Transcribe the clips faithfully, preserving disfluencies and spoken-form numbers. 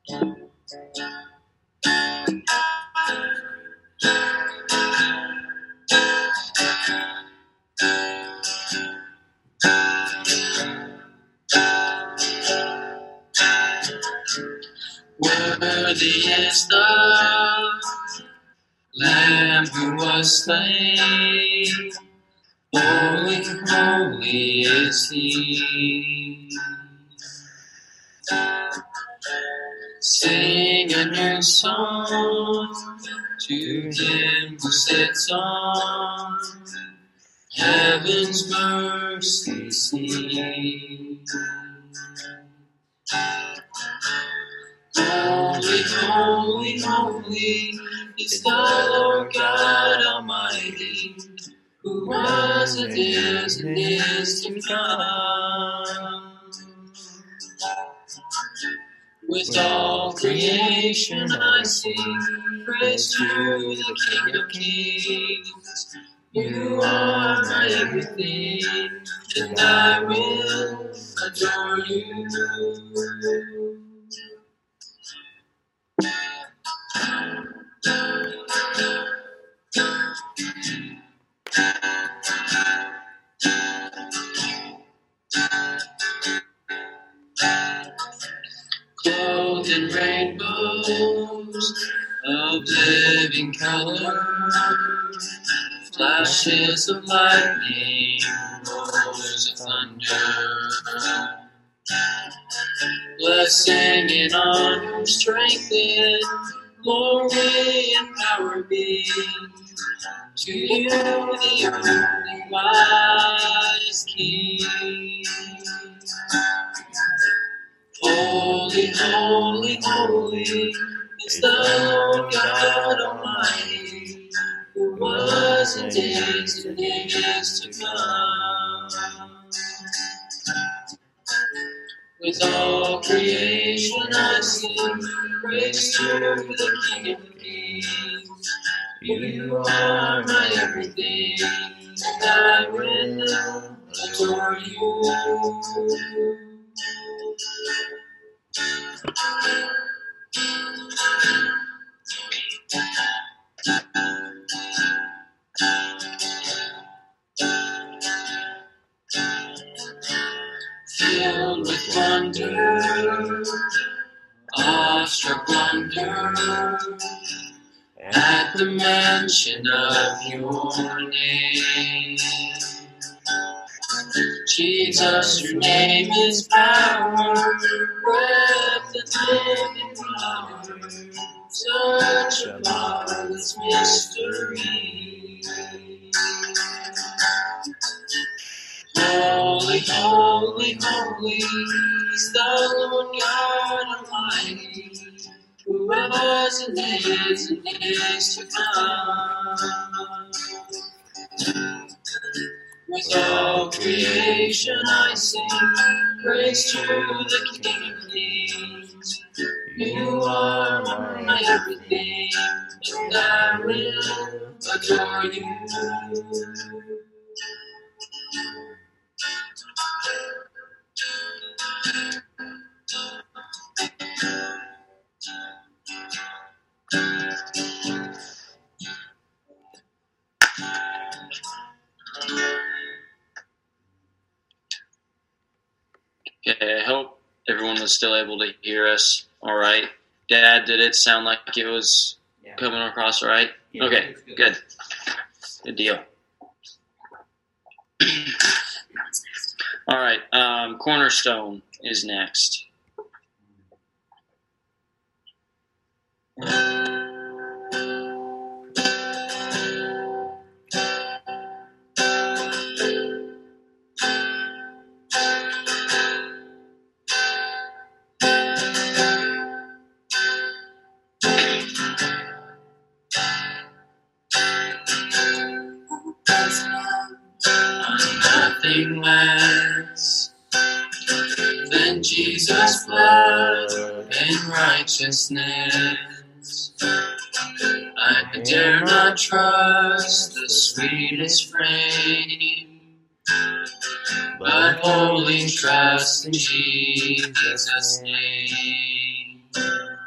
Worthy is the Lamb who was slain. Holy, holy is He. Sing a new song to Him who sits on heaven's mercy seat. Holy, holy, holy is the Lord God Almighty, who was and is and is to come. With all creation I sing praise to the King of Kings. You are my everything, and I will adore you. Clothed in rainbows of living color, flashes of lightning, roars of thunder. Blessing and honor, strength and glory and power be to you, the only wise King. Holy, holy, holy is the Lord God Almighty, who was and is and is to come. With all creation I sing praise to the King of Kings. You are my everything, and I will adore you. Filled with wonder, awestruck wonder, at the mention of your name. Jesus, your name is power, breath and living water, such a marvelous mystery. Holy, holy, holy is the Lord God Almighty, who was and is and is to come. With all creation I sing praise to the King of Kings. You are my everything, and I will adore you. Okay, I hope everyone was still able to hear us all right. Dad, did it sound like it was yeah. coming across all right? Yeah, okay, good. good. Good deal. All right, um, Cornerstone is next. Nothing less than Jesus' blood and righteousness. I dare not trust the sweetest frame, but wholly trust in Jesus' name.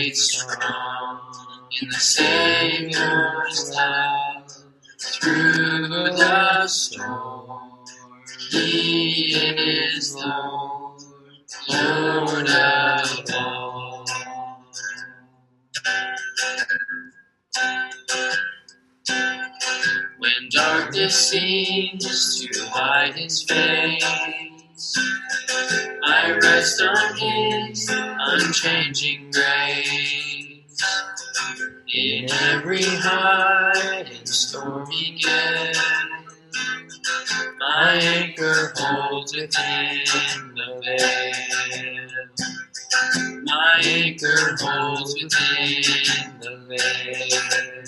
made strong in the Savior's love through the storm. He is Lord, Lord of all. When darkness seems to hide his face, I rest on his unchanging grace. In every high and stormy gale, my anchor holds within the veil. My anchor holds within the veil.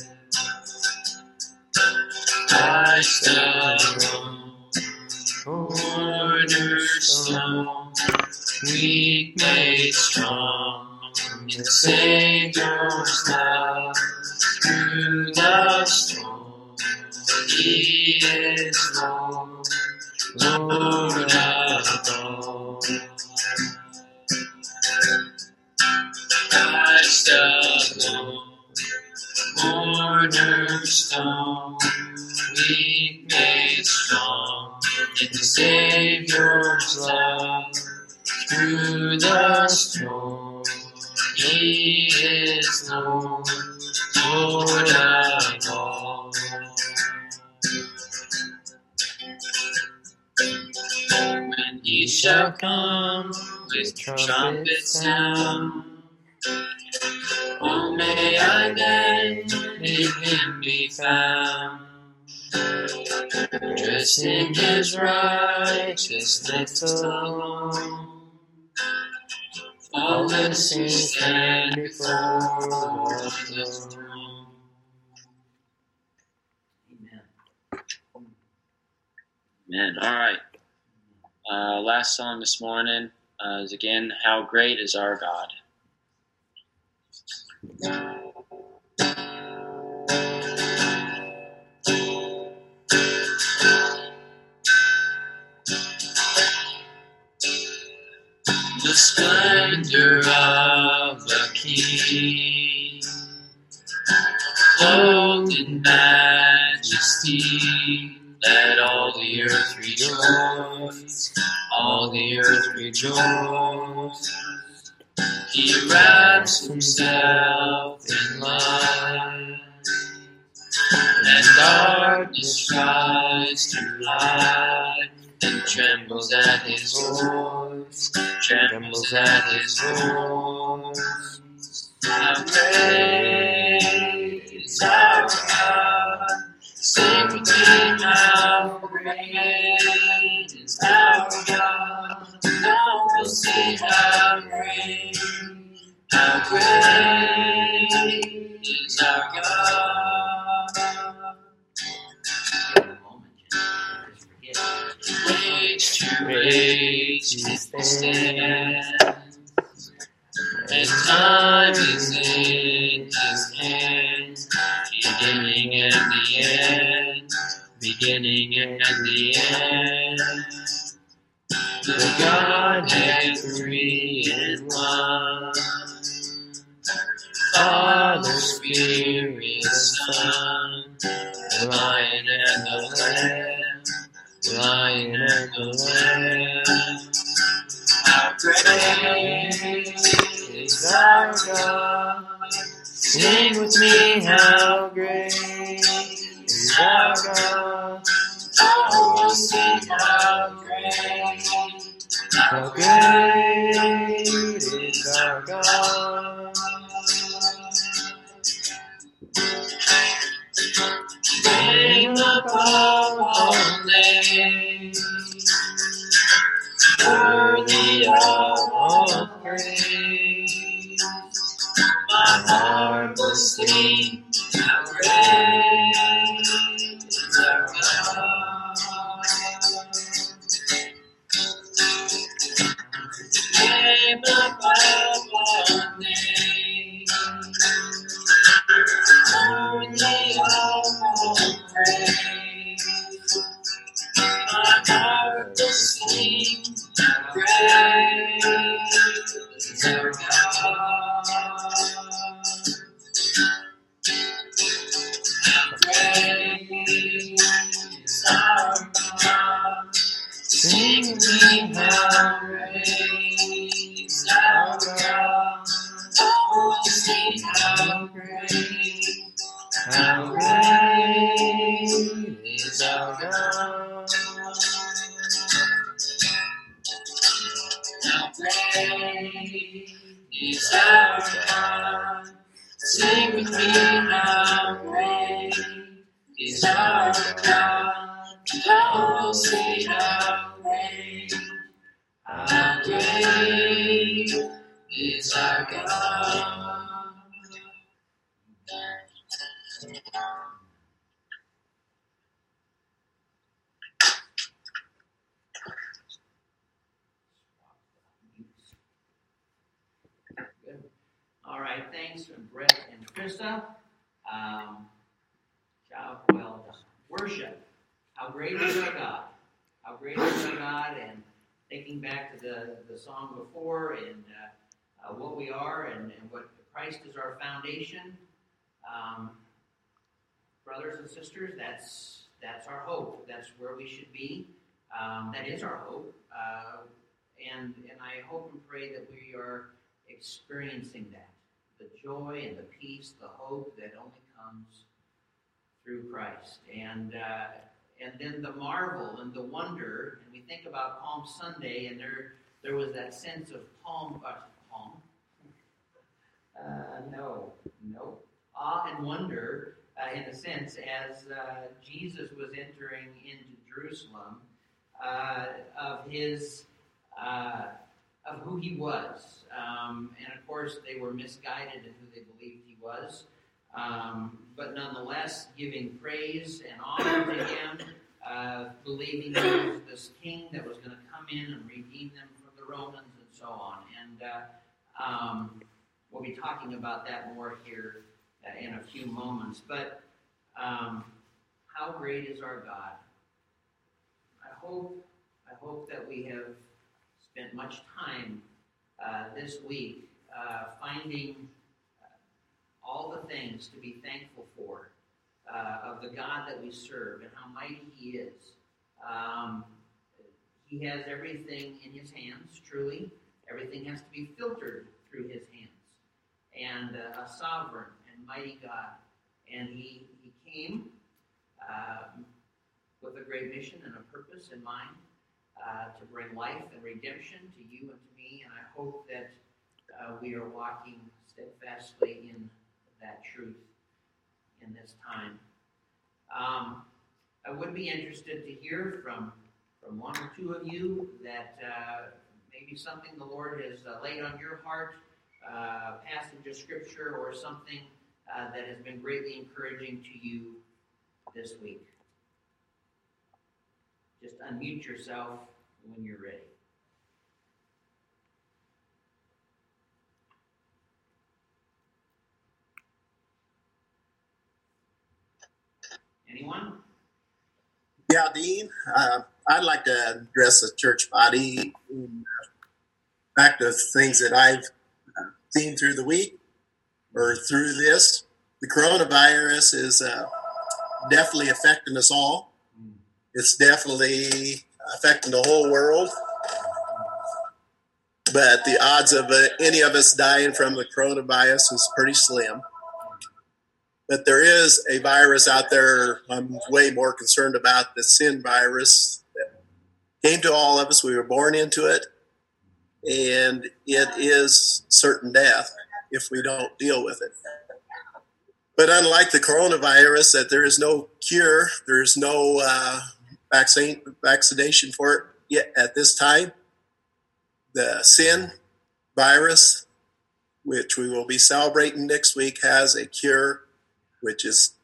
I stand alone, cornerstone, weak made strong in the Savior's love through the storm. He is Lord, Lord of all. I stand alone, cornerstone, weak made strong in the Savior's love through the storm. He is Lord, Lord of all. When he shall come with trumpet sound, oh, may I then in him be found, dressed in his righteousness alone, faultless we stand before the throne. Amen. Amen. All right. Uh, last song this morning uh, is again, How Great is Our God. The splendor of the King, clothed in majesty, let all the earth rejoice, all the earth rejoice. He wraps himself in light, and darkness tries to hide, and trembles at his voice, trembles at his voice. How great is our God, sing with me, how great is our God. Now we'll see how great, how great is our God. Age to age he stands, and time is in his hands, beginning and the end, beginning and the end. The Godhead three in one, Father, Spirit, Son, the Lion and the Lamb, the Lion and the Lamb. How great is our God? Sing with me, how great is our God? Oh, sing how great, how great is our God. Name above all names, worthy of all praise. My heart will sing, how great is our God. Name above all names, worthy of all praise. My heart will sing, how great is our God. me how great is our God. Oh, say how great, how great is our God. Good. All right, thanks, Brett and Krista. Um, job well done. Worship. How great is our God? How great is our God? And thinking back to the, the song before and uh, uh, what we are and, and what Christ is our foundation. Um, brothers and sisters, that's that's our hope. That's where we should be. Um, that is our hope. Uh, and, and I hope and pray that we are experiencing that. The joy and the peace, the hope that only comes through Christ. And uh, and then the marvel and the wonder. And we think about Palm Sunday, and there there was that sense of palm, uh, palm? Uh, no, no. Awe and wonder, uh, in a sense, as uh, Jesus was entering into Jerusalem, uh, of his, uh, of who he was. Um, and of course, they were misguided in who they believed he was. Um, but nonetheless, giving praise and honor to him, uh, believing he was this king that was going to come in and redeem them from the Romans and so on. And uh, um, we'll be talking about that more here uh, in a few moments. But um, how great is our God? I hope, I hope that we have spent much time uh, this week uh, finding all the things to be thankful for uh, of the God that we serve and how mighty he is. Um, he has everything in his hands, truly. Everything has to be filtered through his hands. And uh, a sovereign and mighty God. And he, he came um, with a great mission and a purpose in mind uh, to bring life and redemption to you and to me. And I hope that uh, we are walking steadfastly in that truth in this time. Um, I would be interested to hear from, from one or two of you that uh, maybe something the Lord has uh, laid on your heart, uh, passage of Scripture, or something uh, that has been greatly encouraging to you this week. Just unmute yourself when you're ready. Anyone? Yeah, Dean, uh, I'd like to address the church body back to things that I've seen through the week or through this. The coronavirus is uh, definitely affecting us all. It's definitely affecting the whole world. But the odds of uh, any of us dying from the coronavirus is pretty slim. But there is a virus out there I'm way more concerned about, the sin virus that came to all of us. We were born into it, and it is certain death if we don't deal with it. But unlike the coronavirus, that there is no cure, there is no uh, vaccine vaccination for it yet at this time. The sin virus, which we will be celebrating next week, has a cure, which is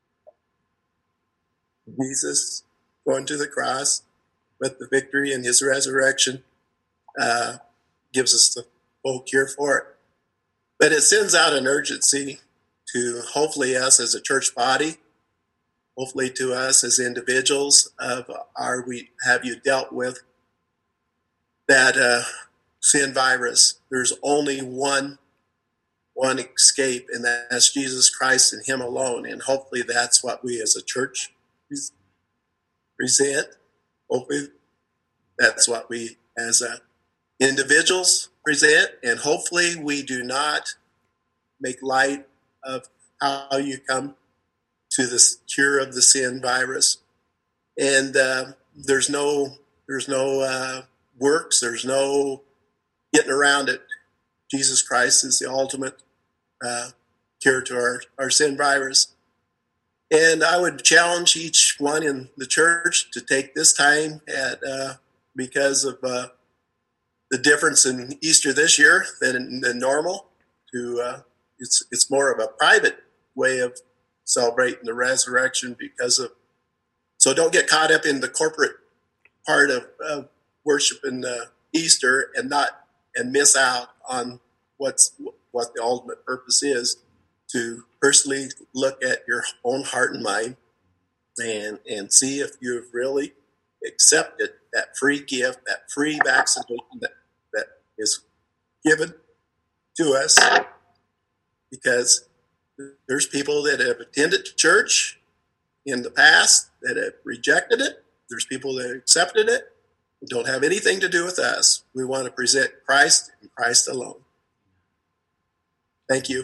Jesus going to the cross with the victory and his resurrection uh, gives us the full cure for it. But it sends out an urgency to hopefully us as a church body, hopefully to us as individuals of are we have you dealt with that uh, sin virus. There's only one one escape, and that's Jesus Christ and him alone. And hopefully that's what we as a church present. Hopefully that's what we as a individuals present. And hopefully we do not make light of how you come to this cure of the sin virus. And uh, there's no, there's no uh, works. There's no getting around it. Jesus Christ is the ultimate Uh, cure to our, our sin virus. And I would challenge each one in the church to take this time at uh, because of uh, the difference in Easter this year than, than normal. To uh, it's it's more of a private way of celebrating the resurrection because of. So don't get caught up in the corporate part of uh, worshiping uh, Easter and not and miss out on what's what the ultimate purpose is. To personally look at your own heart and mind and and see if you've really accepted that free gift, that free vaccination that, that is given to us. Because there's people that have attended church in the past that have rejected it. There's people that accepted it. It don't have anything to do with us. We want to present Christ and Christ alone. Thank you.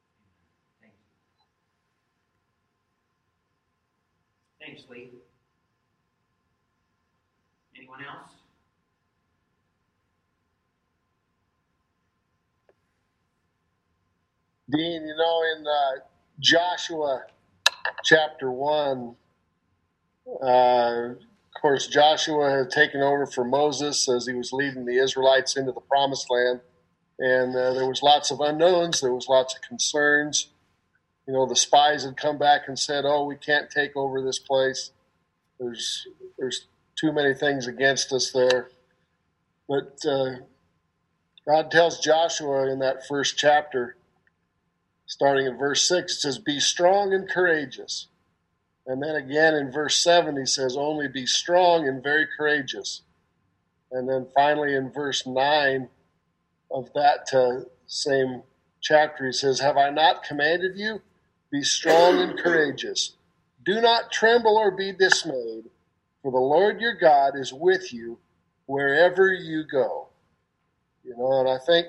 Thanks, Lee. Anyone else? Dean, you know, in uh, Joshua chapter one, uh, of course, Joshua had taken over for Moses as he was leading the Israelites into the promised land. And uh, there was lots of unknowns. There was lots of concerns. You know, the spies had come back and said, oh, we can't take over this place. There's there's too many things against us there. But uh, God tells Joshua in that first chapter, starting in verse six, it says, be strong and courageous. And then again in verse seven, he says, only be strong and very courageous. And then finally in verse nine of that uh, same chapter, he says, have I not commanded you? Be strong and courageous. Do not tremble or be dismayed, for the Lord your God is with you wherever you go. You know, and I think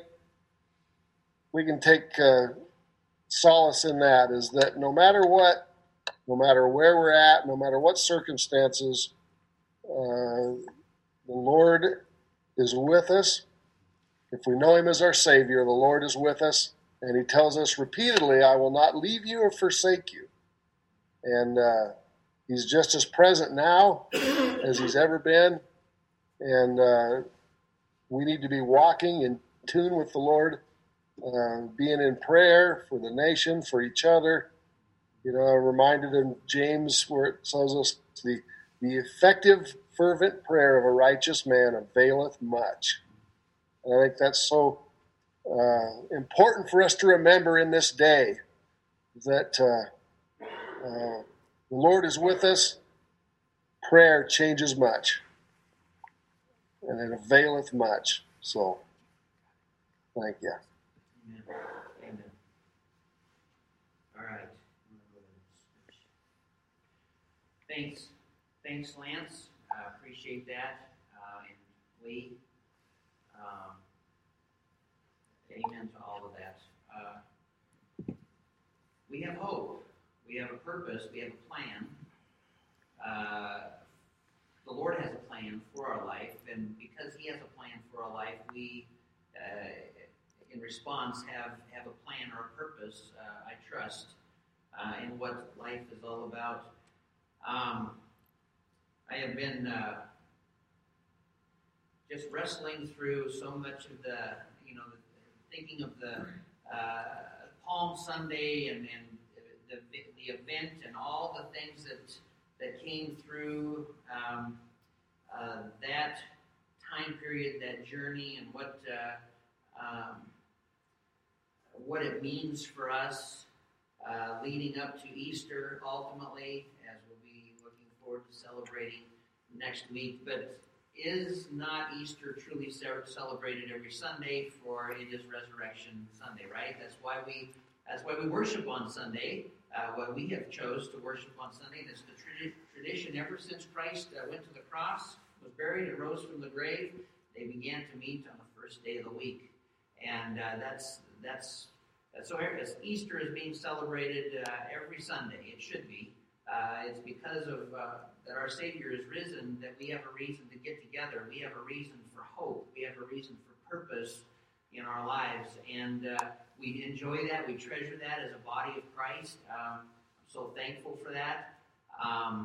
we can take uh, solace in that, is that no matter what, no matter where we're at, no matter what circumstances, uh, the Lord is with us. If we know him as our Savior, the Lord is with us. And he tells us repeatedly, I will not leave you or forsake you. And uh, he's just as present now as he's ever been. And uh, we need to be walking in tune with the Lord, uh, being in prayer for the nation, for each other. You know, I'm reminded in James where it tells us the, the effective, fervent prayer of a righteous man availeth much. And I think that's so Uh, important for us to remember in this day that uh, uh, the Lord is with us. Prayer changes much, and it availeth much. So, thank you. Amen. Amen. All right. Thanks. Thanks, Lance. I uh, appreciate that. Uh, and Lee. Um, Amen to all of that. Uh, we have hope. We have a purpose. We have a plan. Uh, the Lord has a plan for our life, and because he has a plan for our life, we, uh, in response, have, have a plan or a purpose, uh, I trust, uh, in what life is all about. Um, I have been uh, just wrestling through so much of the, you know, the thinking of the uh, Palm Sunday and, and the, the event and all the things that that came through um, uh, that time period, that journey, and what uh, um, what it means for us uh, leading up to Easter, ultimately, as we'll be looking forward to celebrating next week. But is not Easter truly celebrated every Sunday? For it is Resurrection Sunday, right? That's why we that's why we worship on Sunday. Uh, what we have chose to worship on Sunday, and it's the tradi- tradition ever since Christ uh, went to the cross, was buried, and rose from the grave. They began to meet on the first day of the week, and uh, that's that's that's so. As Easter is being celebrated uh, every Sunday, it should be. Uh, it's because of uh, that our Savior is risen that we have a reason to get together. We have a reason for hope. We have a reason for purpose in our lives. And uh, we enjoy that. We treasure that as a body of Christ. Um, I'm so thankful for that. Um,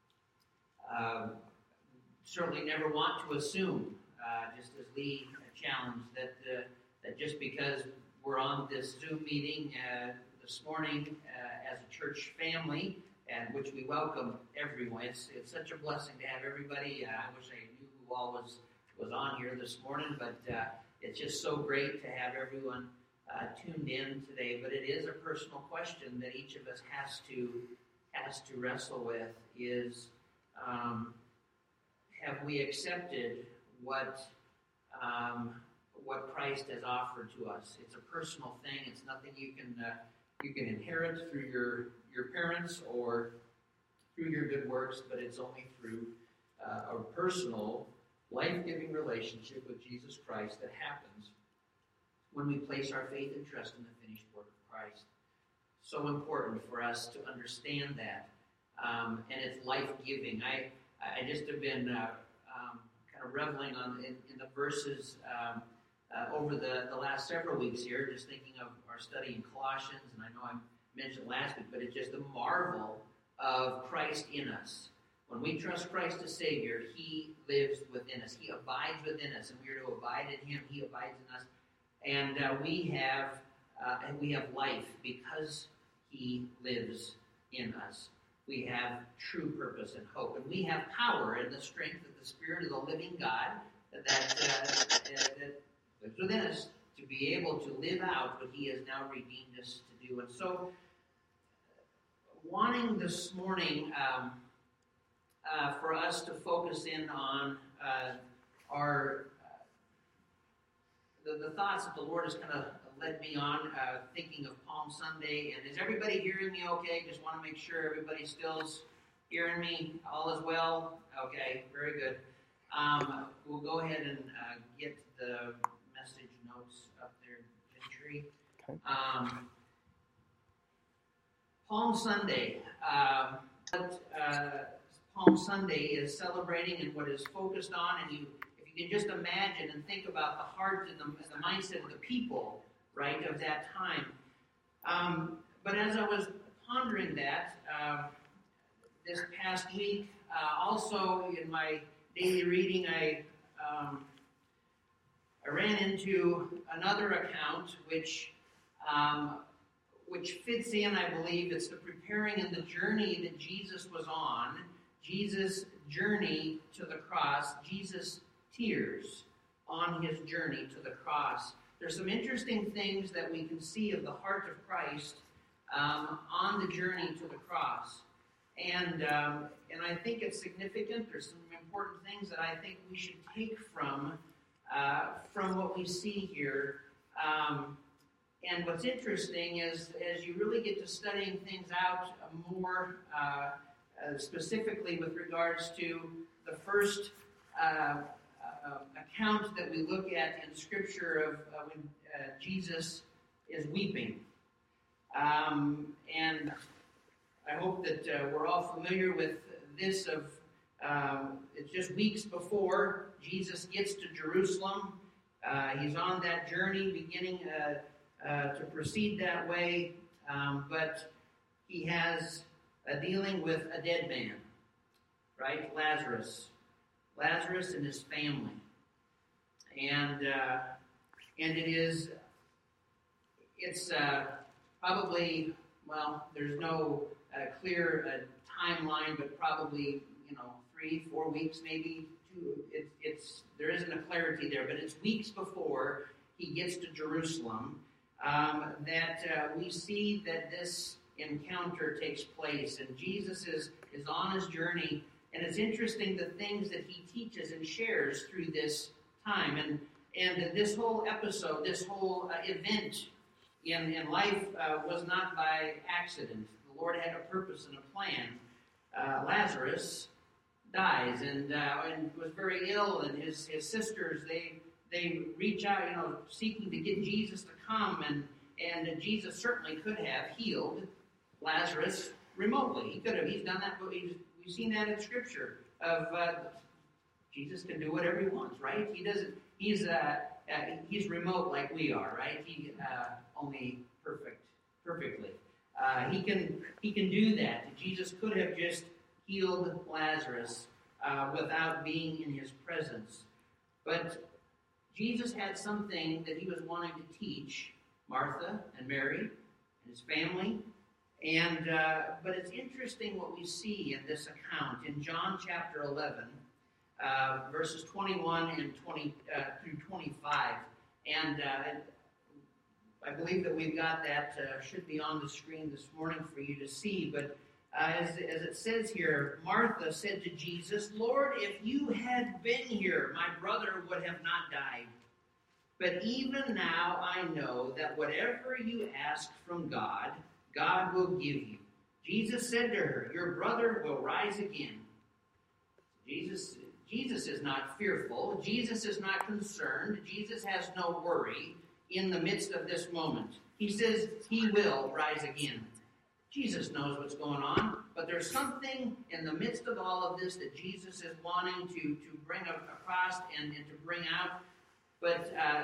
uh, certainly never want to assume, uh, just as Lee challenged, that uh, that just because we're on this Zoom meeting uh, this morning uh, as a church family, and which we welcome everyone. It's it's such a blessing to have everybody. Uh, I wish I knew who all was was on here this morning, but uh, it's just so great to have everyone uh, tuned in today. But it is a personal question that each of us has to has to wrestle with: is um, have we accepted what um, what Christ has offered to us? It's a personal thing. It's nothing you can uh, you can inherit through your your parents or through your good works, but it's only through uh, a personal, life-giving relationship with Jesus Christ that happens when we place our faith and trust in the finished work of Christ. So important for us to understand that, um, and it's life-giving. I I just have been uh, um, kind of reveling on in, in the verses um, uh, over the, the last several weeks here, just thinking of our study in Colossians, and I know I mentioned last week, but it's just the marvel of Christ in us. When we trust Christ as Savior, He lives within us. He abides within us, and we are to abide in Him. He abides in us, and uh, we have uh, and we have life because He lives in us. We have true purpose and hope, and we have power in the strength of the Spirit of the living God that uh, that lives within us to be able to live out what He has now redeemed us to do. And so, wanting this morning um, uh, for us to focus in on uh, our uh, the, the thoughts that the Lord has kind of led me on, uh, thinking of Palm Sunday. And is everybody hearing me okay? Just want to make sure everybody still's hearing me. All is well? Okay, very good. Um, we'll go ahead and uh, get the message notes up there, Gentry. Okay. Um, Palm Sunday. Um, what uh, Palm Sunday is celebrating and what is focused on, and you, if you can just imagine and think about the heart and the, and the mindset of the people, right, of that time. Um, but as I was pondering that uh, this past week, uh, also in my daily reading, I um, I ran into another account which um, which fits in, I believe. It's the preparing and the journey that Jesus was on, Jesus' journey to the cross, Jesus' tears on His journey to the cross. There's some interesting things that we can see of the heart of Christ um, on the journey to the cross. And um, and I think it's significant. There's some important things that I think we should take from, uh, from what we see here. Um, and what's interesting is as you really get to studying things out more uh, uh, specifically with regards to the first uh, Uh, account that we look at in Scripture of uh, when uh, Jesus is weeping. Um, and I hope that uh, we're all familiar with this of, um, it's just weeks before Jesus gets to Jerusalem. Uh, he's on that journey beginning uh, uh, to proceed that way, um, but he has a dealing with a dead man, right? Lazarus. Lazarus and his family. And uh, and it is, it's uh, probably, well, there's no uh, clear uh, timeline, but probably, you know, three, four weeks maybe. Two, it, it's, there isn't a clarity there, but it's weeks before he gets to Jerusalem um, that uh, we see that this encounter takes place. And Jesus is, is on his journey. And it's interesting the things that he teaches and shares through this time. And and this whole episode, this whole uh, event in, in life uh, was not by accident. The Lord had a purpose and a plan. Uh, Lazarus dies and uh, and was very ill, and his, his sisters, they they reach out, you know, seeking to get Jesus to come. And, and Jesus certainly could have healed Lazarus remotely. He could have. He's done that, but he's We've seen that in Scripture of uh, Jesus can do whatever he wants, right? He doesn't. He's uh, uh he's remote like we are, right? He uh, only perfect, perfectly. Uh, he can he can do that. Jesus could have just healed Lazarus uh, without being in his presence, but Jesus had something that he was wanting to teach Martha and Mary and his family. And uh, but it's interesting what we see in this account in John chapter eleven, uh, verses twenty-one and twenty uh, through twenty-five, and uh, I believe that we've got that uh, should be on the screen this morning for you to see. But uh, as as it says here, Martha said to Jesus, "Lord, if you had been here, my brother would have not died. But even now I know that whatever you ask from God, God will give you." Jesus said to her, "Your brother will rise again." Jesus, Jesus is not fearful. Jesus is not concerned. Jesus has no worry in the midst of this moment. He says he will rise again. Jesus knows what's going on, but there's something in the midst of all of this that Jesus is wanting to, to bring across and, and to bring out. But uh,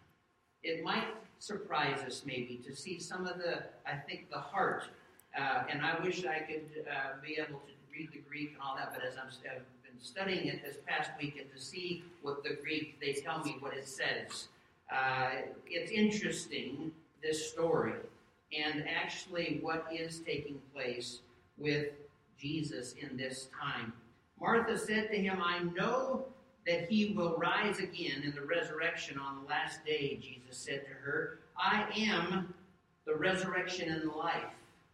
it might surprise us maybe to see some of the, I think, the heart. Uh, and I wish I could uh, be able to read the Greek and all that, but as I'm, I've been studying it this past week and to see what the Greek, they tell me what it says. Uh, it's interesting, this story, and actually what is taking place with Jesus in this time. Martha said to him, "I know that he will rise again in the resurrection on the last day." Jesus said to her, "I am the resurrection and the life.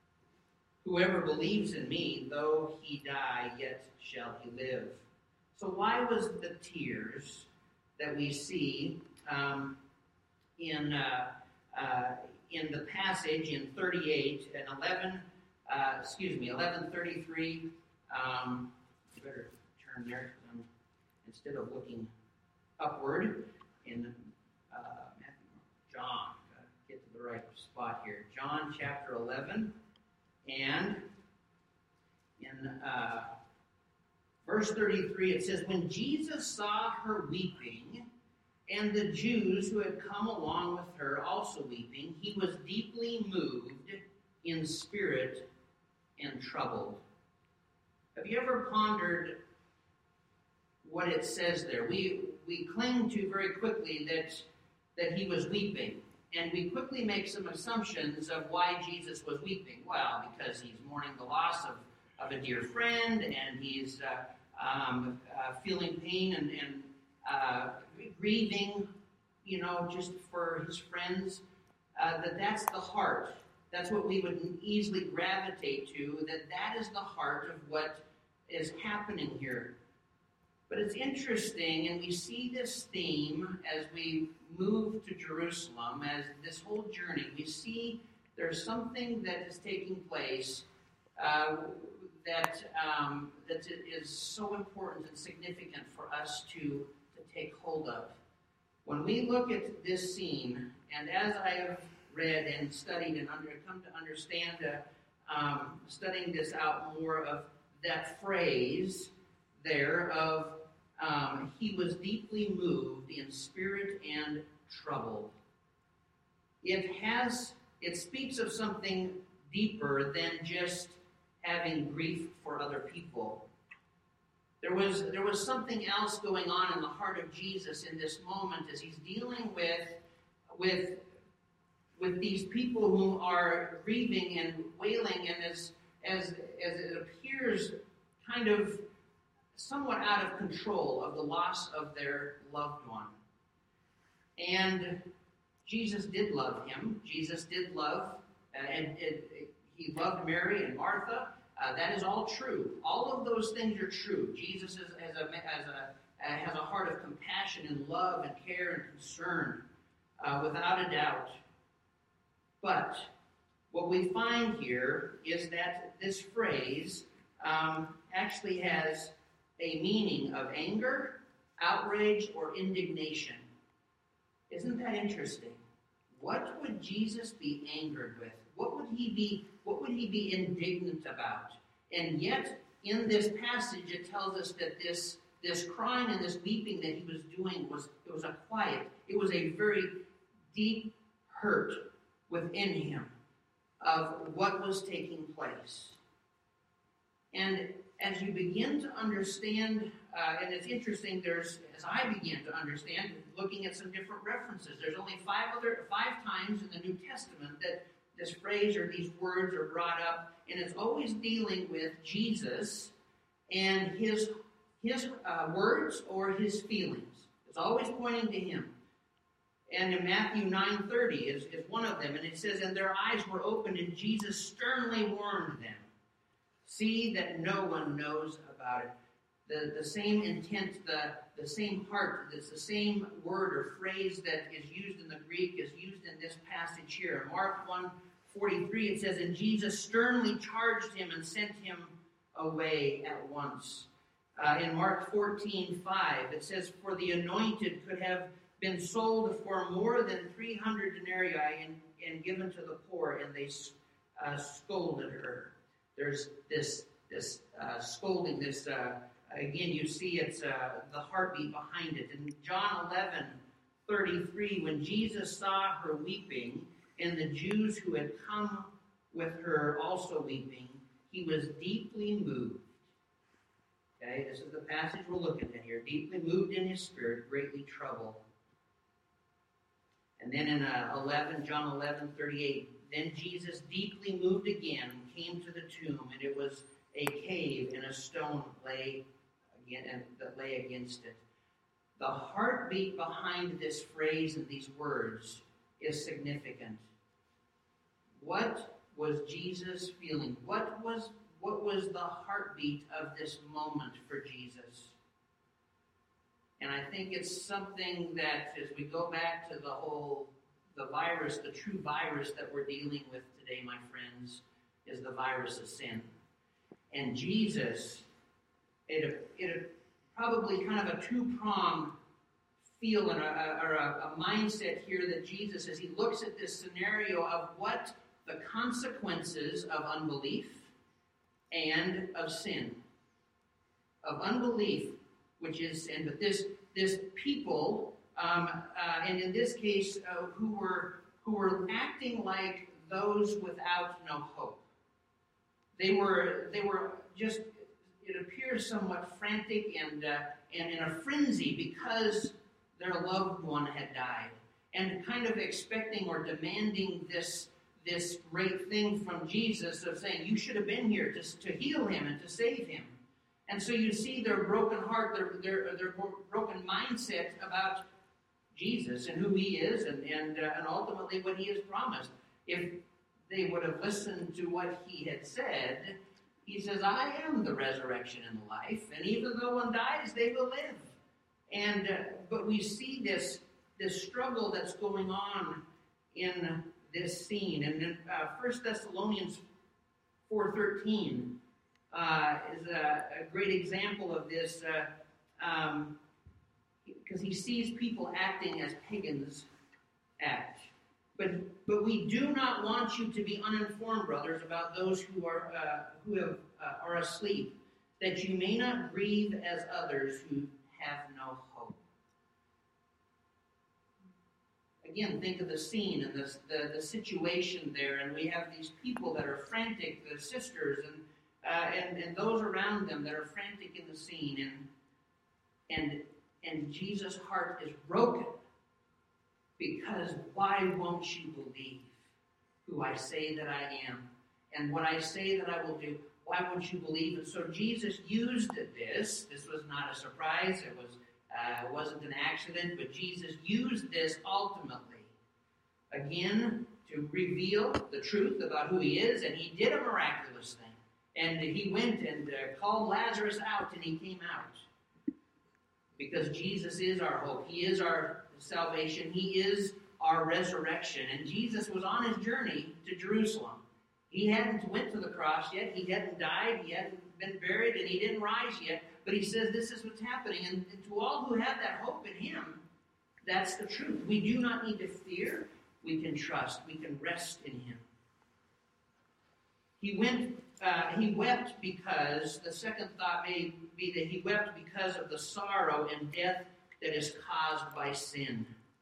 Whoever believes in me, though he die, yet shall he live." So why was the tears that we see um, in uh, uh, in the passage in thirty-eight and eleven, uh, excuse me, eleven thirty-three? Um, I better turn there. Um, Instead of looking upward in uh, Matthew, John, gotta get to the right spot here. John chapter eleven, and in uh, verse thirty-three it says, "When Jesus saw her weeping, and the Jews who had come along with her also weeping, he was deeply moved in spirit and troubled." Have you ever pondered what it says there? We we cling to very quickly that that he was weeping, and we quickly make some assumptions of why Jesus was weeping. Well, because he's mourning the loss of, of a dear friend, and he's uh, um, uh, feeling pain and, and uh, grieving, you know, just for his friends. Uh, that that's the heart. That's what we would easily gravitate to. That that is the heart of what is happening here. But it's interesting, and we see this theme as we move to Jerusalem, as this whole journey, we see there's something that is taking place uh, that um, that is so important and significant for us to, to take hold of. When we look at this scene, and as I have read and studied and under, come to understand, uh, um, studying this out more of that phrase there of Um, he was deeply moved in spirit and troubled. It has, it speaks of something deeper than just having grief for other people. There was, there was something else going on in the heart of Jesus in this moment as he's dealing with, with, with these people who are grieving and wailing, and as, as, as it appears kind of somewhat out of control of the loss of their loved one. And Jesus did love him. Jesus did love, uh, and, and he loved Mary and Martha. Uh, that is all true. All of those things are true. Jesus is, has, a, has, a, uh, has a heart of compassion and love and care and concern, uh, without a doubt. But what we find here is that this phrase um, actually has a meaning of anger, outrage, or indignation. Isn't that interesting? What would Jesus be angered with? What would he be, what would he be indignant about? And yet, in this passage, it tells us that this this crying and this weeping that he was doing was, it was a quiet, it was a very deep hurt within him of what was taking place. And as you begin to understand, uh, and it's interesting, there's, as I begin to understand, looking at some different references, there's only five other, five times in the New Testament that this phrase or these words are brought up, and it's always dealing with Jesus and his, his uh, words or his feelings. It's always pointing to him. And in Matthew nine thirty is, is one of them, and it says, and their eyes were opened, and Jesus sternly warned them. See that no one knows about it. The, the same intent, the, the same heart, it's the same word or phrase that is used in the Greek is used in this passage here. In Mark one forty-three, it says, and Jesus sternly charged him and sent him away at once. Uh, in Mark fourteen five, it says, for the anointed could have been sold for more than three hundred denarii and, and given to the poor, and they uh, scolded her. There's this this uh, scolding, this, uh, again, you see it's uh, the heartbeat behind it. In John eleven thirty-three, when Jesus saw her weeping, and the Jews who had come with her also weeping, he was deeply moved. Okay, this is the passage we're looking at here. Deeply moved in his spirit, greatly troubled. And then in uh, eleven, John eleven thirty-eight, then Jesus, deeply moved again, came to the tomb, and it was a cave, and a stone lay again, and that lay against it. The heartbeat behind this phrase and these words is significant. What was Jesus feeling? What was what was the heartbeat of this moment for Jesus? And I think it's something that, as we go back to the whole, the virus, the true virus that we're dealing with today, my friends, is the virus of sin. And Jesus, it, it probably kind of a two-pronged feel and a, or a, a mindset here that Jesus, as he looks at this scenario of what the consequences of unbelief and of sin, of unbelief, which is sin, but this this people, um, uh, and in this case, uh, who were who were acting like those without no hope. They were they were just, it appears, somewhat frantic and uh, and in a frenzy because their loved one had died, and kind of expecting or demanding this this great thing from Jesus of saying, you should have been here to to heal him and to save him. And so you see their broken heart, their, their, their broken mindset about Jesus and who he is and, and, uh, and ultimately what he has promised. If they would have listened to what he had said, he says, I am the resurrection and the life, and even though one dies, they will live. And uh, but we see this, this struggle that's going on in this scene. And in uh, First Thessalonians four thirteen, Uh, is a, a great example of this, uh, um, because he sees people acting as pagans act. But but we do not want you to be uninformed, brothers, about those who are uh, who have, uh, are asleep, that you may not grieve as others who have no hope. Again, think of the scene and the, the, the situation there, and we have these people that are frantic, the sisters and Uh, and, and those around them that are frantic in the scene, and and and Jesus' heart is broken because why won't you believe who I say that I am and what I say that I will do? Why won't you believe? And so Jesus used this. This was not a surprise. It was uh, it wasn't an accident, but Jesus used this ultimately again to reveal the truth about who he is, and he did a miraculous thing. And he went and uh, called Lazarus out, and he came out. Because Jesus is our hope. He is our salvation. He is our resurrection. And Jesus was on his journey to Jerusalem. He hadn't went to the cross yet. He hadn't died. He hadn't been buried, and he didn't rise yet. But he says this is what's happening. And, and to all who have that hope in him, that's the truth. We do not need to fear. We can trust. We can rest in him. He went uh, he wept because, the second thought may be that he wept because of the sorrow and death that is caused by sin.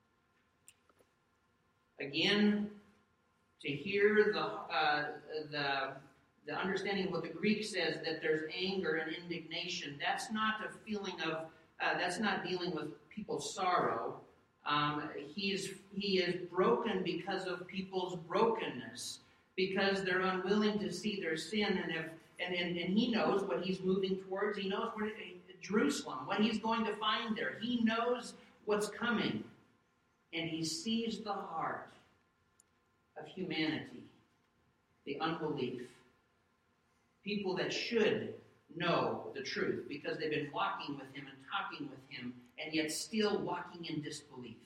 Again, to hear the uh, the the understanding of what the Greek says, that there's anger and indignation, that's not a feeling of, uh, that's not dealing with people's sorrow. Um, he is he is broken because of people's brokenness, because they're unwilling to see their sin, and if and, and, and he knows what he's moving towards. He knows where Jerusalem, what he's going to find there. He knows what's coming, and he sees the heart of humanity, the unbelief. People that should know the truth because they've been walking with him and talking with him, and yet still walking in disbelief.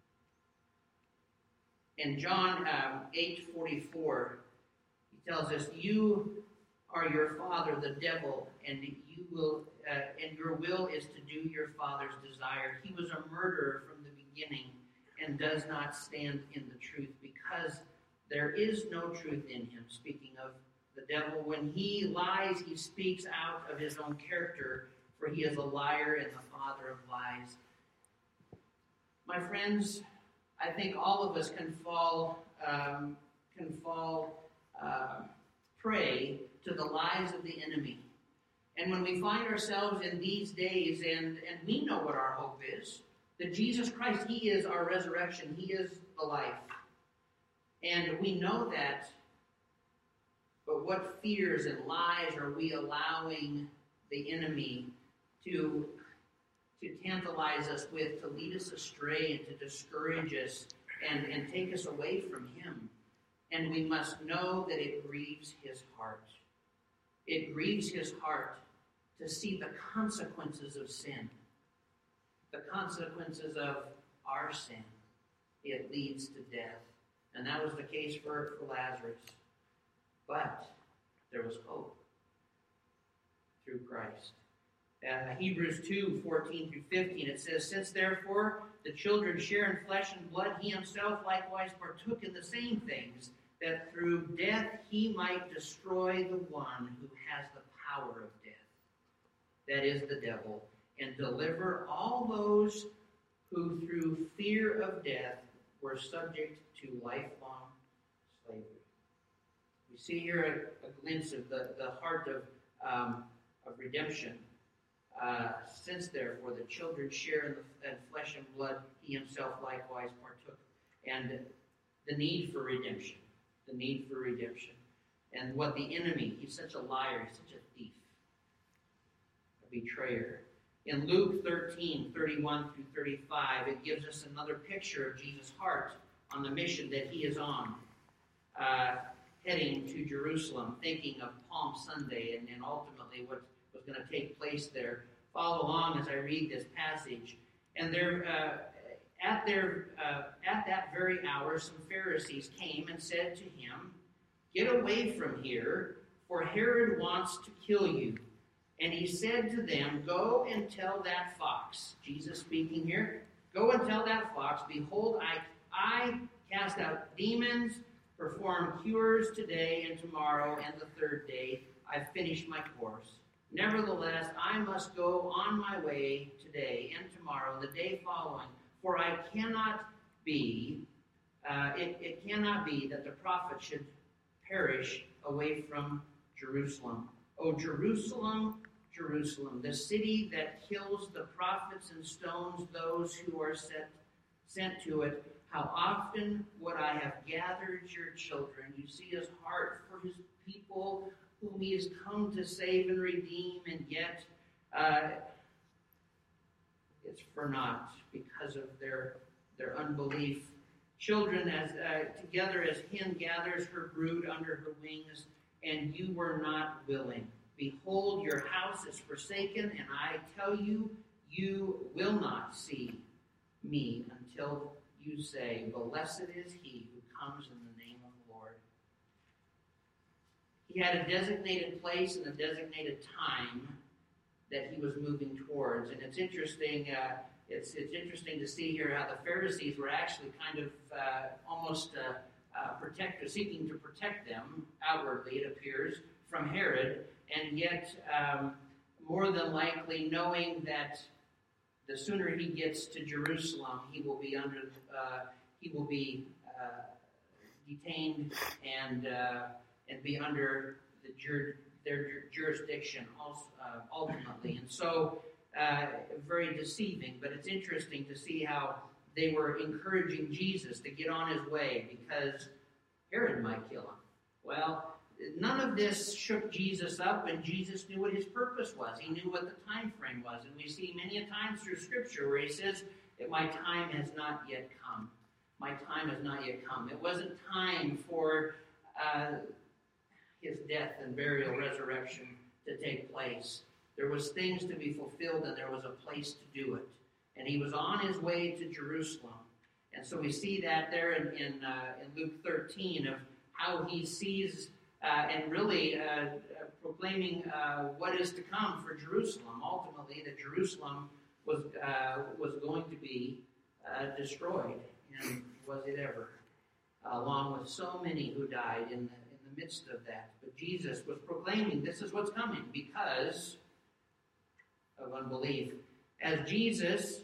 In John um, eight forty-four, he tells us, "You are your father, the devil, and you will, uh, and your will is to do your father's desire. He was a murderer from the beginning, and does not stand in the truth, because there is no truth in him." Speaking of the devil, when he lies, he speaks out of his own character, for he is a liar and the father of lies. My friends, I think all of us can fall um, can fall uh, prey to the lies of the enemy. And when we find ourselves in these days, and, and we know what our hope is, that Jesus Christ, he is our resurrection, he is the life. And we know that, but what fears and lies are we allowing the enemy to, to tantalize us with, to lead us astray and to discourage us and, and take us away from him? And we must know that it grieves his heart. It grieves his heart to see the consequences of sin, the consequences of our sin. It leads to death. And that was the case for, for Lazarus. But there was hope through Christ. Uh, Hebrews two, fourteen through fifteen, it says, "Since therefore the children share in flesh and blood, he himself likewise partook in the same things, that through death he might destroy the one who has the power of death, that is the devil, and deliver all those who through fear of death were subject to lifelong slavery." We see here a, a glimpse of the, the heart of, um, of redemption. Uh, Since therefore the children share in, the, in flesh and blood, he himself likewise partook. And the need for redemption. The need for redemption. And what the enemy, he's such a liar, he's such a thief, a betrayer. In Luke thirteen, thirty-one through thirty-five, it gives us another picture of Jesus' heart on the mission that he is on, uh, heading to Jerusalem, thinking of Palm Sunday and, and ultimately what was going to take place there. Follow along as I read this passage. And there, uh, at their, uh, at that very hour, some Pharisees came and said to him, "Get away from here, for Herod wants to kill you." And he said to them, "Go and tell that fox," Jesus speaking here, "go and tell that fox, behold, I, I cast out demons, perform cures today and tomorrow, and the third day I finish my course. Nevertheless, I must go on my way today and tomorrow, the day following, for I cannot be, uh, it, it cannot be that the prophet should perish away from Jerusalem. O Jerusalem, Jerusalem, the city that kills the prophets and stones those who are sent, sent to it. How often would I have gathered your children?" You see his heart for his people whom he has come to save and redeem, and yet uh, it's for naught because of their their unbelief. "Children, as uh, together as hen gathers her brood under her wings, and you were not willing. Behold, your house is forsaken, and I tell you, you will not see me until you say, Blessed is he who comes in the name of the Lord." He had a designated place and a designated time that he was moving towards. And it's interesting, uh, it's, it's interesting to see here how the Pharisees were actually kind of uh, almost uh, uh, protect, seeking to protect them outwardly, it appears, from Herod, and yet um, more than likely knowing that the sooner he gets to Jerusalem, he will be under uh, he will be uh, detained and uh, and be under the jur- their jurisdiction also, uh, ultimately, and so uh, very deceiving. But it's interesting to see how they were encouraging Jesus to get on his way because Herod might kill him. Well, none of this shook Jesus up, and Jesus knew what his purpose was. He knew what the time frame was, and we see many a times through Scripture where he says that my time has not yet come. My time has not yet come. It wasn't time for uh, his death and burial, resurrection to take place. There was things to be fulfilled, and there was a place to do it. And he was on his way to Jerusalem. And so we see that there in, in, uh, in Luke thirteen of how he sees uh, and really uh, uh, proclaiming uh, what is to come for Jerusalem. Ultimately, that Jerusalem was uh, was going to be uh, destroyed. And was it ever? Uh, along with so many who died in the, in the midst of that. But Jesus was proclaiming this is what's coming because of unbelief. As Jesus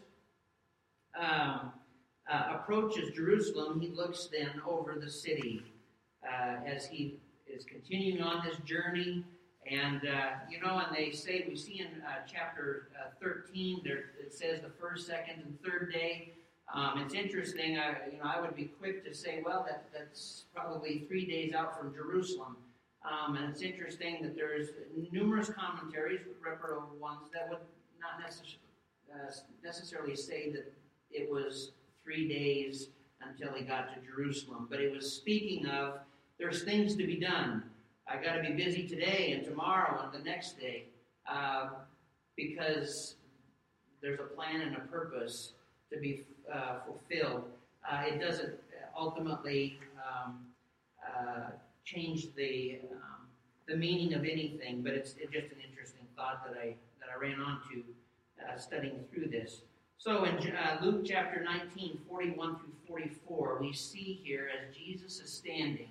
um, uh, approaches Jerusalem, he looks then over the city uh, as he is continuing on this journey. And, uh, you know, and they say, we see in uh, chapter uh, thirteen, there, it says the first, second, and third day. Um, it's interesting, uh, you know, I would be quick to say, well, that, that's probably three days out from Jerusalem. Um, and it's interesting that there's numerous commentaries, reputable ones, that would not necessarily uh, necessarily say that it was three days until he got to Jerusalem. But it was speaking of, there's things to be done. I got to be busy today and tomorrow and the next day uh, because there's a plan and a purpose to be uh, fulfilled. Uh, it doesn't ultimately um, uh, change the um, the meaning of anything, but it's, it's just an interesting thought that I that I ran onto uh, studying through this. So in uh, Luke chapter nineteen, forty-one through forty-four, we see here as Jesus is standing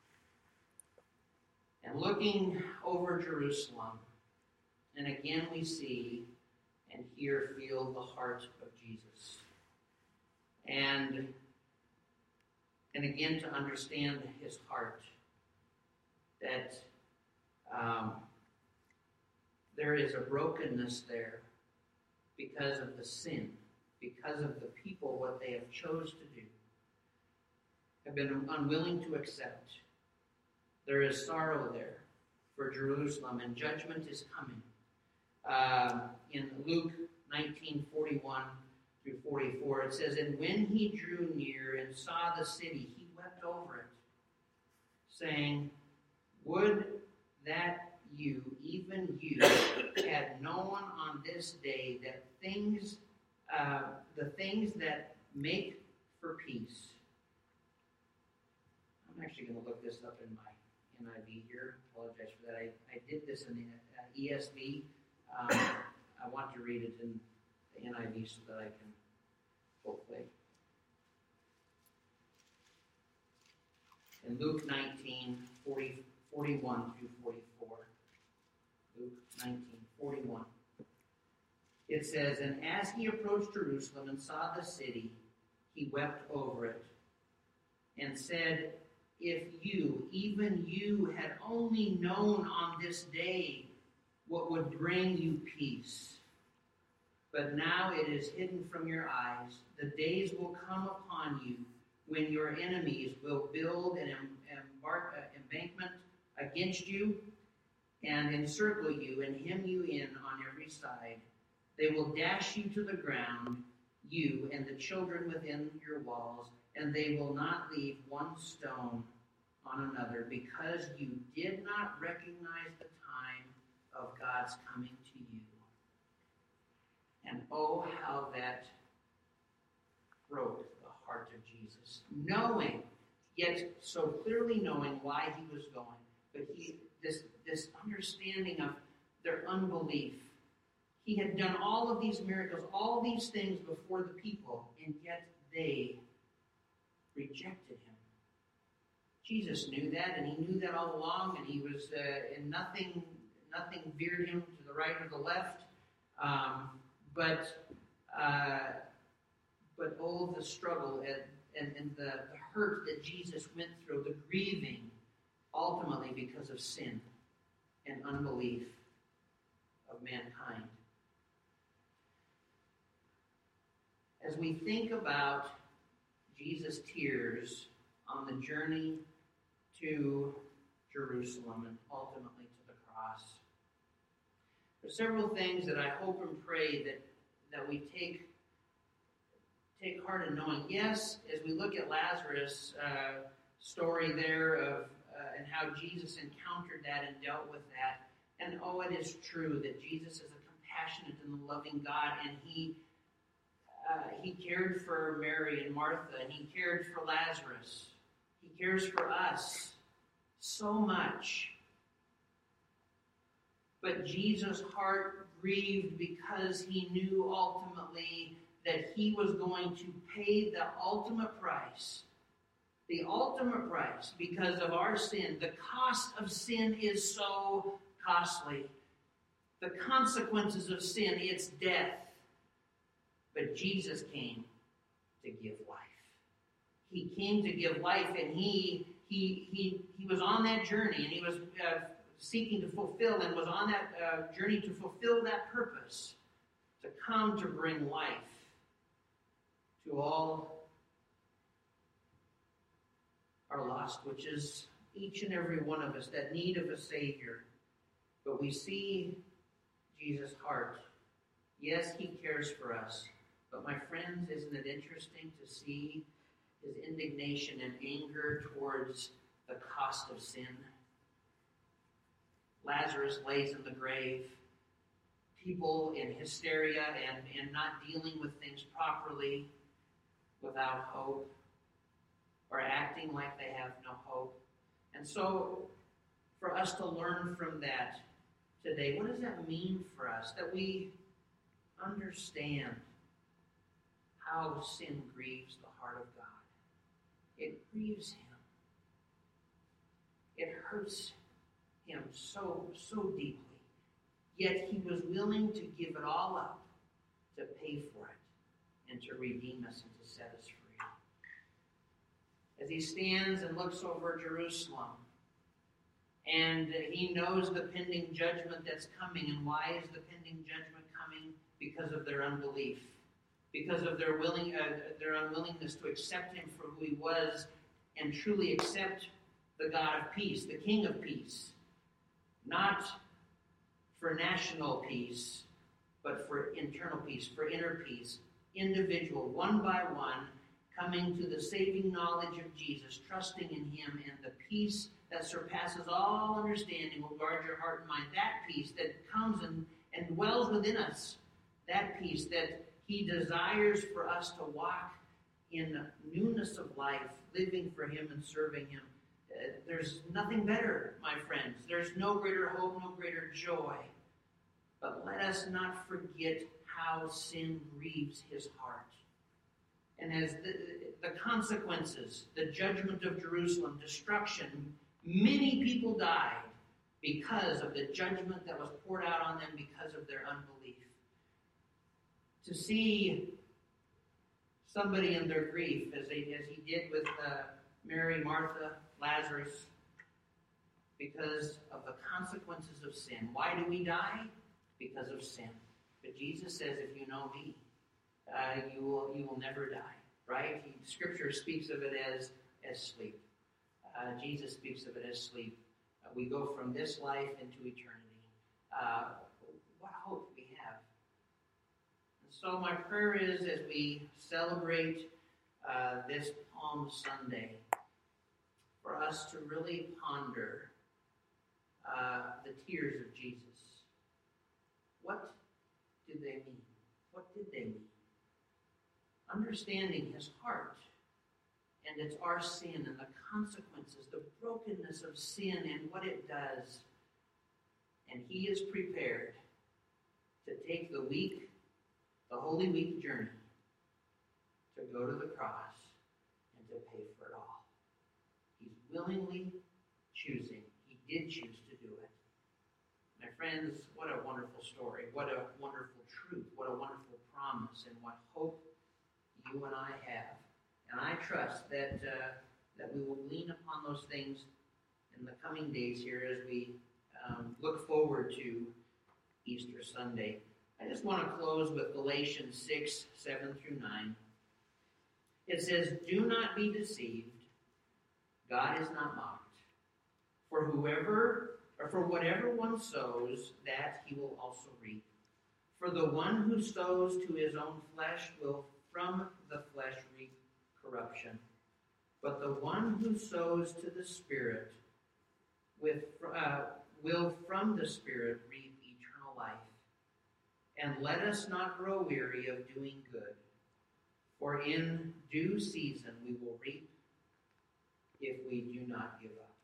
and looking over Jerusalem, and again we see and hear, feel the heart of Jesus. And, and again, to understand his heart, that um, there is a brokenness there because of the sin, because of the people, what they have chose to do, have been unwilling to accept. There is sorrow there for Jerusalem, and judgment is coming. Uh, in Luke nineteen, forty-one through forty-four, it says, and when he drew near and saw the city, he wept over it, saying, would that you, even you, had known on this day that things, uh, the things that make for peace. I'm actually going to look this up in my N I V here. Apologize for that. I, I did this in the uh, E S V. Um, I want to read it in the N I V so that I can hopefully. In Luke nineteen, forty, forty-one through forty-four. Luke nineteen, forty-one. It says, and as he approached Jerusalem and saw the city, he wept over it and said, if you, even you, had only known on this day what would bring you peace. But now it is hidden from your eyes. The days will come upon you when your enemies will build an embark, uh, embankment against you and encircle you and hem you in on every side. They will dash you to the ground, you and the children within your walls, and they will not leave one stone on another, because you did not recognize the time of God's coming to you. And oh, how that broke the heart of Jesus, knowing, yet so clearly knowing why he was going. But he, this, this understanding of their unbelief. He had done all of these miracles, all these things before the people, and yet they rejected him. Jesus knew that, and he knew that all along, and he was, uh, and nothing, nothing veered him to the right or the left. Um, but, uh, but oh, the struggle and, and, and the, the hurt that Jesus went through, the grieving, ultimately because of sin and unbelief of mankind. As we think about Jesus' tears on the journey to Jerusalem and ultimately to the cross, there's several things that I hope and pray that, that we take, take heart in knowing. Yes, as we look at Lazarus' uh, story there of uh, and how Jesus encountered that and dealt with that, and oh, it is true that Jesus is a compassionate and loving God, and he uh, he cared for Mary and Martha, and he cared for Lazarus. He cares for us so much. But Jesus' heart grieved because he knew ultimately that he was going to pay the ultimate price. The ultimate price because of our sin. The cost of sin is so costly. The consequences of sin, it's death. But Jesus came to give life. He came to give life, and he he he he was on that journey, and he was uh, seeking to fulfill, and was on that uh, journey to fulfill that purpose, to come to bring life to all are lost, which is each and every one of us, that need of a Savior. But we see Jesus' heart. Yes, he cares for us. But my friends, isn't it interesting to see his indignation and anger towards the cost of sin? Lazarus lays in the grave. People in hysteria and, and not dealing with things properly, without hope, or acting like they have no hope. And so, for us to learn from that today, what does that mean for us? That we understand how sin grieves the heart of God. It grieves him. It hurts him so, so deeply. Yet he was willing to give it all up to pay for it and to redeem us and to set us free. As he stands and looks over Jerusalem, and he knows the pending judgment that's coming. And why is the pending judgment coming? Because of their unbelief. Because of their willing, uh, their unwillingness to accept him for who he was and truly accept the God of peace, the King of peace. Not for national peace, but for internal peace, for inner peace. Individual, one by one, coming to the saving knowledge of Jesus, trusting in him, and the peace that surpasses all understanding will guard your heart and mind. That peace that comes and, and dwells within us. That peace that he desires for us to walk in newness of life, living for him and serving him. Uh, there's nothing better, my friends. There's no greater hope, no greater joy. But let us not forget how sin grieves his heart. And as the, the consequences, the judgment of Jerusalem, destruction, many people died because of the judgment that was poured out on them because of their unbelief. To see somebody in their grief, as, they, as he did with uh, Mary, Martha, Lazarus, because of the consequences of sin. Why do we die? Because of sin. But Jesus says, if you know me, uh, you will you will never die. Right? He, Scripture speaks of it as, as sleep. Uh, Jesus speaks of it as sleep. Uh, we go from this life into eternity. Uh, what hope we have. And so my prayer is, as we celebrate uh, this Palm Sunday, for us to really ponder uh, the tears of Jesus. What did they mean? What did they mean? Understanding his heart, and it's our sin and the consequences, the brokenness of sin and what it does. And he is prepared to take the week, the Holy Week journey, to go to the cross and to pay for it all. He's willingly choosing. He did choose to do it. My friends, what a wonderful story. What a wonderful truth. What a wonderful promise, and what hope you and I have. And I trust that uh, that we will lean upon those things in the coming days here as we um, look forward to Easter Sunday. I just want to close with Galatians six, seven through nine. It says, "Do not be deceived. God is not mocked. For whoever, or for whatever one sows, that he will also reap. For the one who sows to his own flesh will from the flesh reap corruption. But the one who sows to the Spirit with, uh, will from the Spirit reap eternal life. And let us not grow weary of doing good, for in due season we will reap if we do not give up."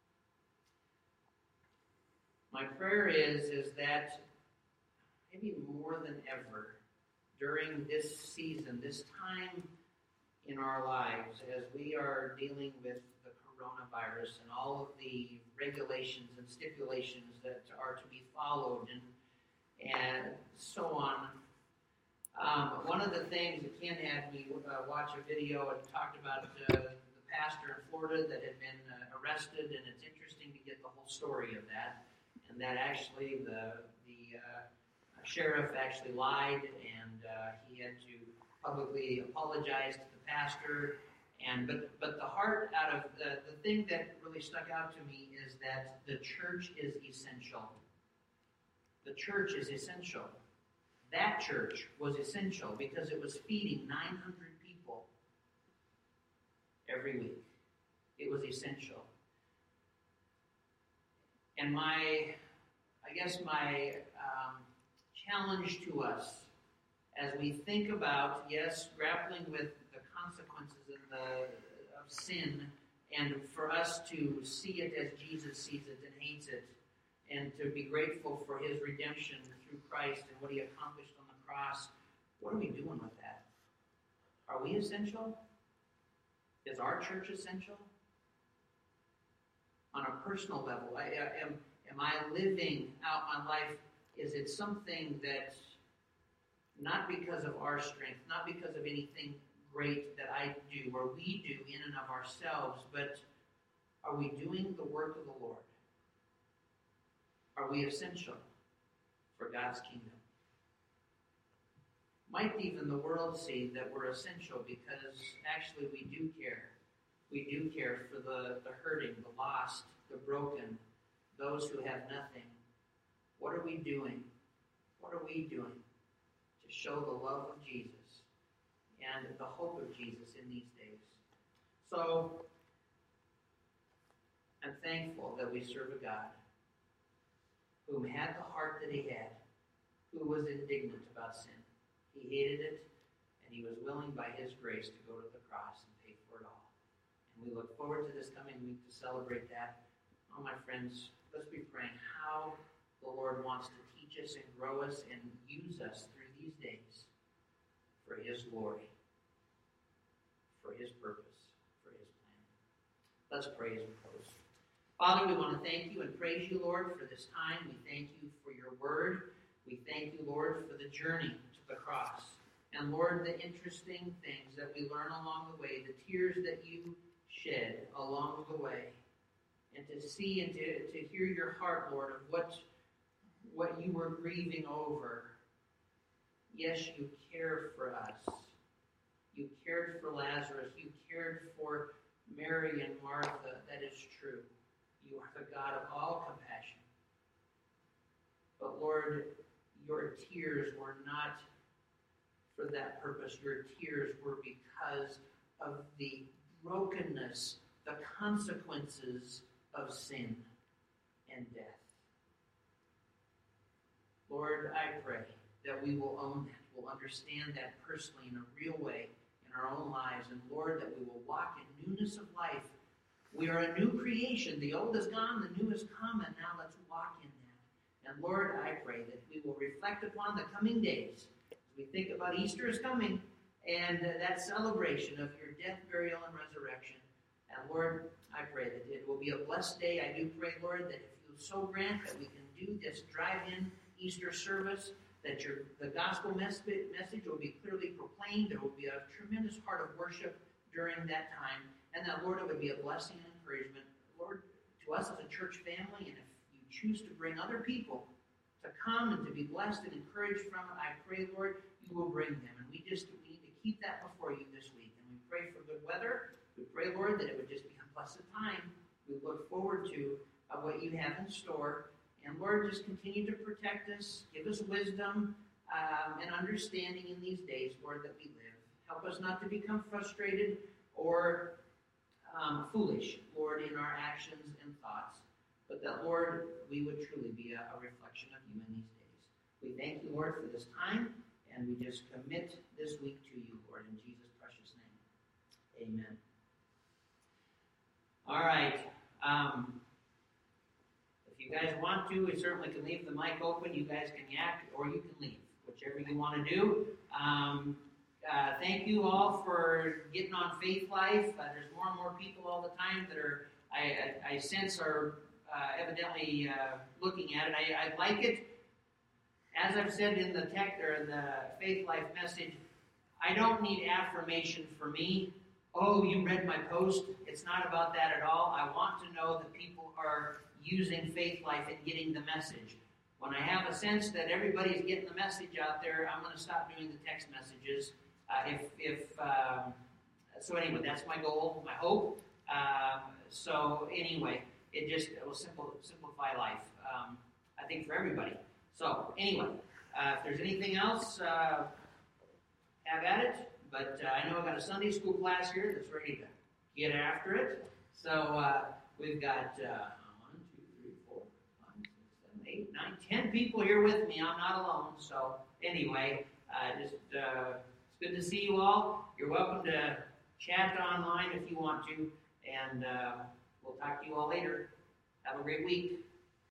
My prayer is, is that maybe more than ever during this season, this time in our lives, as we are dealing with the coronavirus and all of the regulations and stipulations that are to be followed and and so on. Um, one of the things that Ken had me uh, watch a video and talked about uh, the pastor in Florida that had been uh, arrested, and it's interesting to get the whole story of that. And that actually the the uh, sheriff actually lied, and uh, he had to publicly apologize to the pastor. And but but the heart out of the, the thing that really stuck out to me is that the church is essential. The church is essential. That church was essential because it was feeding nine hundred people every week. It was essential. And my, I guess my um, challenge to us as we think about, yes, grappling with the consequences of, the, of sin, and for us to see it as Jesus sees it and hates it, and to be grateful for his redemption through Christ and what he accomplished on the cross. What are we doing with that? Are we essential? Is our church essential? On a personal level, I, am, am I living out my life? Is it something that, not because of our strength, not because of anything great that I do or we do in and of ourselves, but are we doing the work of the Lord? Are we essential for God's kingdom? Might even the world see that we're essential because actually we do care. We do care for the, the hurting, the lost, the broken, those who have nothing. What are we doing? What are we doing to show the love of Jesus and the hope of Jesus in these days? So, I'm thankful that we serve a God who had the heart that he had, who was indignant about sin. He hated it, and he was willing by his grace to go to the cross and pay for it all. And we look forward to this coming week to celebrate that. Oh, my friends, let's be praying how the Lord wants to teach us and grow us and use us through these days for his glory, for his purpose, for his plan. Let's pray as we close. Father, we want to thank you and praise you, Lord, for this time. We thank you for your word. We thank you, Lord, for the journey to the cross. And, Lord, the interesting things that we learn along the way, the tears that you shed along the way. And to see and to, to hear your heart, Lord, of what, what you were grieving over. Yes, you cared for us. You cared for Lazarus. You cared for Mary and Martha. That is true. You are the God of all compassion. But Lord, your tears were not for that purpose. Your tears were because of the brokenness, the consequences of sin and death. Lord, I pray that we will own that, we'll understand that personally in a real way in our own lives. And Lord, that we will walk in newness of life. We are a new creation. The old is gone, the new has come, and now let's walk in that. And Lord, I pray that we will reflect upon the coming days as we think about Easter is coming and uh, that celebration of your death, burial, and resurrection. And Lord, I pray that it will be a blessed day. I do pray, Lord, that if you so grant that we can do this drive-in Easter service, that your the gospel mes- message will be clearly proclaimed. There will be a tremendous heart of worship during that time. And that, Lord, it would be a blessing and encouragement, Lord, to us as a church family. And if you choose to bring other people to come and to be blessed and encouraged from it, I pray, Lord, you will bring them. And we just we need to keep that before you this week. And we pray for good weather. We pray, Lord, that it would just be a blessed time. We look forward to uh, what you have in store. And Lord, just continue to protect us. Give us wisdom um, and understanding in these days, Lord, that we live. Help us not to become frustrated or um, foolish, Lord, in our actions and thoughts. But that, Lord, we would truly be a, a reflection of you in these days. We thank you, Lord, for this time. And we just commit this week to you, Lord, in Jesus' precious name. Amen. All right. Um, if you guys want to, we certainly can leave the mic open. You guys can yak, or you can leave, whichever you want to do. Um, uh, thank you all for getting on Faith Life. Uh, there's more and more people all the time that are, I, I, I sense, are uh, evidently uh, looking at it. I, I like it. As I've said in the text or in the Faith Life message, I don't need affirmation for me. Oh, you read my post. It's not about that at all. I want to know that people are using Faith Life and getting the message. When I have a sense that everybody's getting the message out there, I'm going to stop doing the text messages. Uh, if, if um, so, anyway, that's my goal, my hope. Um, so, anyway, it just it will simple, simplify life. Um, I think for everybody. So, anyway, uh, if there's anything else, uh, have at it. But uh, I know I've got a Sunday school class here that's ready to get after it. So uh, we've got uh, one, two, three, four, five, six, seven, eight, nine, ten people here with me. I'm not alone. So anyway, uh, just uh, it's good to see you all. You're welcome to chat online if you want to. And uh, we'll talk to you all later. Have a great week.